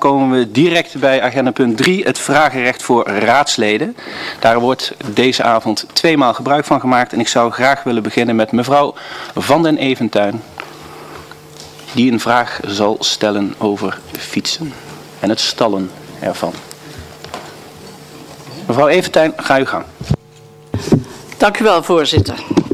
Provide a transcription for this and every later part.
komen we direct bij agenda punt 3, het vragenrecht voor raadsleden. Daar wordt deze avond 2 maal gebruik van gemaakt en ik zou graag willen beginnen met mevrouw Van den Eventuin, die een vraag zal stellen over fietsen en het stallen ervan. Mevrouw Eventuin, ga uw gang. Dank u wel, voorzitter.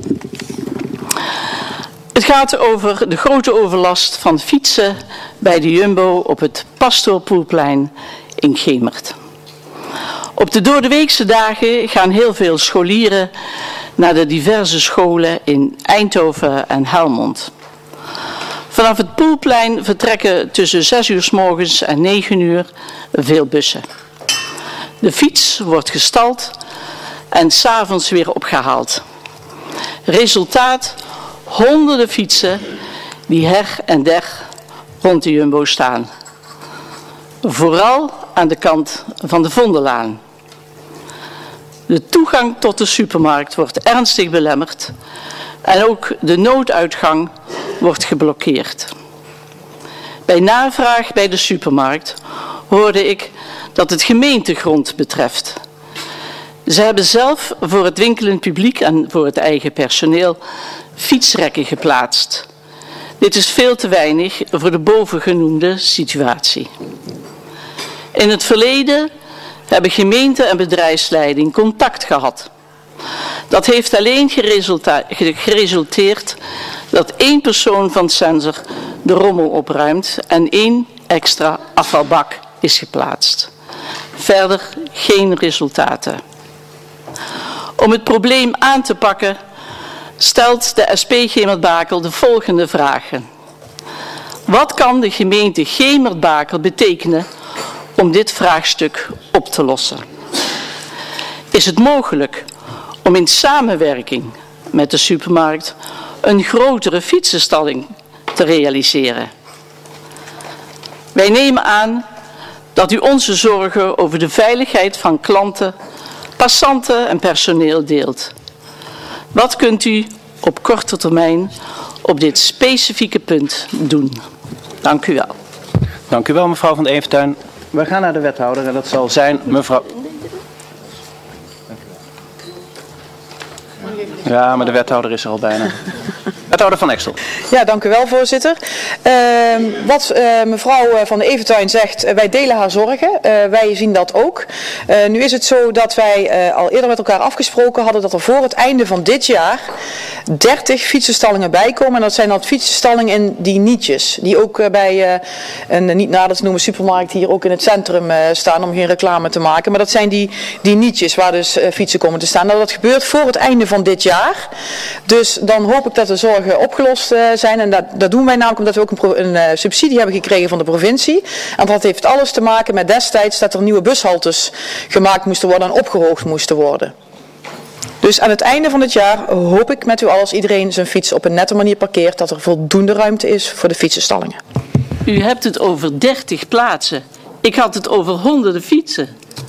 Het gaat over de grote overlast van fietsen bij de Jumbo op het Pastoorpoelplein in Gemert. Op de doordeweekse dagen gaan heel veel scholieren naar de diverse scholen in Eindhoven en Helmond. Vanaf het Poelplein vertrekken tussen 6 uur 's morgens en 9 uur veel bussen. De fiets wordt gestald en 's avonds weer opgehaald. Resultaat: honderden fietsen die her en der rond de Jumbo staan. Vooral aan de kant van de Vondellaan. De toegang tot de supermarkt wordt ernstig belemmerd en ook de nooduitgang wordt geblokkeerd. Bij navraag bij de supermarkt hoorde ik dat het gemeentegrond betreft. Ze hebben zelf voor het winkelend publiek en voor het eigen personeel fietsrekken geplaatst. Dit is veel te weinig voor de bovengenoemde situatie. In het verleden hebben gemeente en bedrijfsleiding contact gehad. Dat heeft alleen geresulteerd dat 1 persoon van het Sensor de rommel opruimt en 1 extra afvalbak is geplaatst. Verder geen resultaten. Om het probleem aan te pakken stelt de SP Gemert-Bakel de volgende vragen. Wat kan de gemeente Gemert-Bakel betekenen om dit vraagstuk op te lossen? Is het mogelijk om in samenwerking met de supermarkt een grotere fietsenstalling te realiseren? Wij nemen aan dat u onze zorgen over de veiligheid van klanten, passanten en personeel deelt. Wat kunt u op korte termijn op dit specifieke punt doen? Dank u wel. Dank u wel, mevrouw Van den Eventuin. We gaan naar de wethouder en dat zal zijn mevrouw... Ja, maar de wethouder is er al bijna. Wethouder Van Exel. Ja, dank u wel, voorzitter. Wat mevrouw Van den Eventuin zegt, wij delen haar zorgen. Wij zien dat ook. Nu is het zo dat wij al eerder met elkaar afgesproken hadden dat er voor het einde van dit jaar 30 fietsenstallingen bijkomen. En dat zijn dan fietsenstallingen in die nietjes. Die ook bij een niet nader te noemen supermarkt hier ook in het centrum staan, om geen reclame te maken. Maar dat zijn die nietjes waar dus fietsen komen te staan. Nou, dat gebeurt voor het einde van dit jaar. Dus dan hoop ik dat de zorgen opgelost zijn. En dat doen wij namelijk omdat we ook een subsidie hebben gekregen van de provincie. En dat heeft alles te maken met destijds dat er nieuwe bushaltes gemaakt moesten worden en opgehoogd moesten worden. Dus aan het einde van het jaar hoop ik met u als iedereen zijn fiets op een nette manier parkeert, dat er voldoende ruimte is voor de fietsenstallingen. U hebt het over 30 plaatsen. Ik had het over honderden fietsen.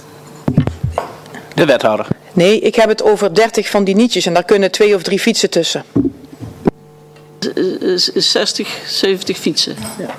De wethouder. Nee, ik heb het over 30 van die nietjes en daar kunnen 2 of 3 fietsen tussen. 60, 70 fietsen. Ja.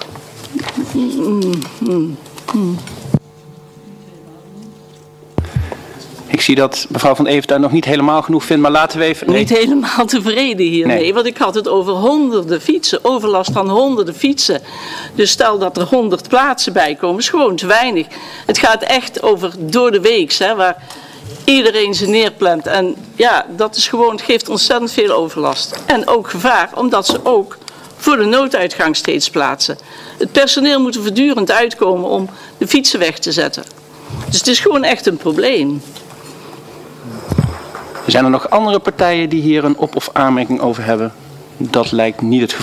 Ik zie dat mevrouw Van Eventuin nog niet helemaal genoeg vindt, maar laten we even... Niet helemaal tevreden hiermee, Nee. want ik had het over honderden fietsen, overlast van honderden fietsen. Dus stel dat er 100 plaatsen bij komen, is gewoon te weinig. Het gaat echt over door de weeks, hè, waar iedereen ze neerplant. En ja, dat is gewoon, het geeft ontzettend veel overlast. En ook gevaar, omdat ze ook voor de nooduitgang steeds plaatsen. Het personeel moet er voortdurend uitkomen om de fietsen weg te zetten. Dus het is gewoon echt een probleem. Zijn er nog andere partijen die hier een op- of aanmerking over hebben? Dat lijkt niet het geval.